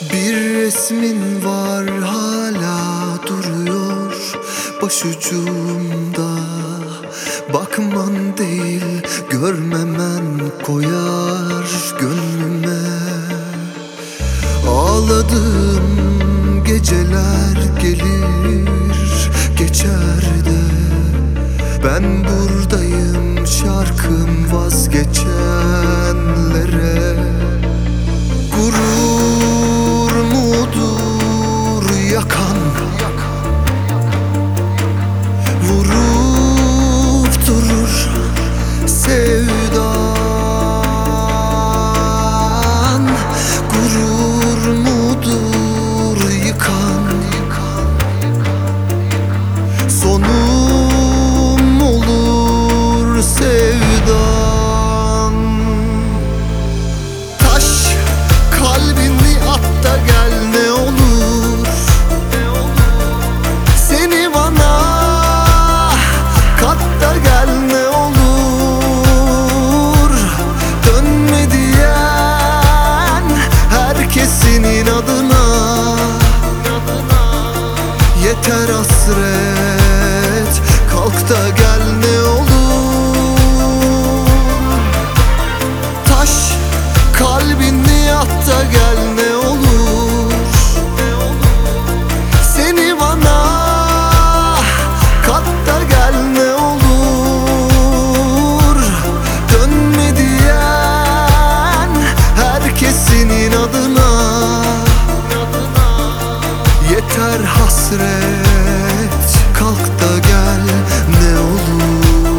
Bir resmin var hala duruyor başucumda. Bakman değil görmemen koyar gönlüme. Ağladığım geceler gelir geçer de ben buradayım şarkım vazgeçenlere. Gurur mudur yakan, vurup durur sevdan. Gurur mudur yıkan, sonum olur sevdan. Taş kalbini at da gel ne olur, seni bana kat da gel ne olur. Dönme diyen herkesin inadına, yeter hasret kalk da gel ne olur. Taş kalbini at da gel ne olur, seni bana kat da gel ne olur. Dönme diyen herkesin inadına, yeter hasret kalk da gel ne olur.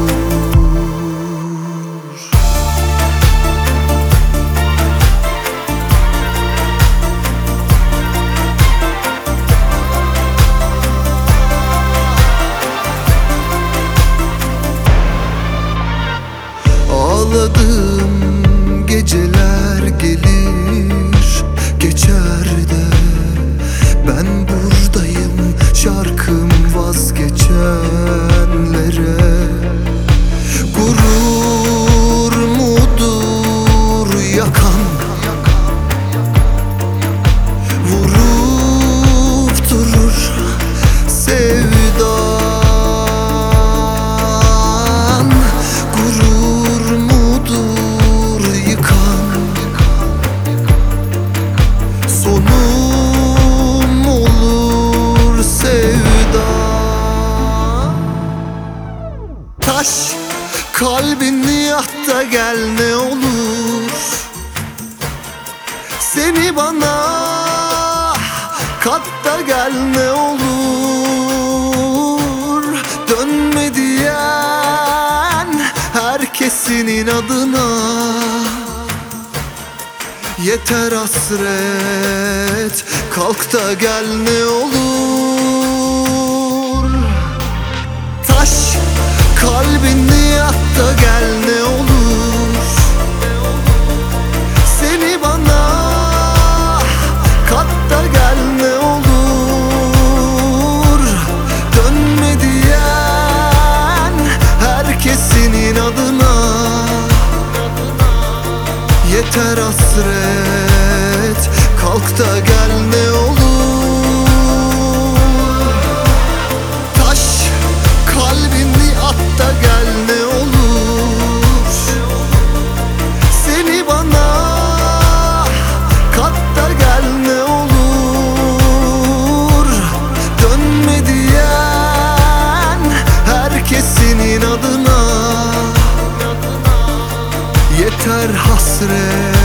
Ağladığım geceler gelir geçer de ben buradayım şarkım vazgeçenlere. Gurur mudur yakan, vurup durur sevdan. Gurur mudur yıkan, sonum olur sevdan. Taş kalbini at da gel ne olur, seni bana kat da gel ne olur. Dönme diyen herkesin inadına, yeter hasret kalk da gel ne olur. Taş kalbini at da gel ne olur, seni bana kat da gel ne olur. Dönme diyen herkesin inadına, yeter hasret kalk da gel ne olur. Taş kalbini at da gel ne olur, seni bana kat da gel ne olur. Dönme diyen herkesin inadına, yeter hasret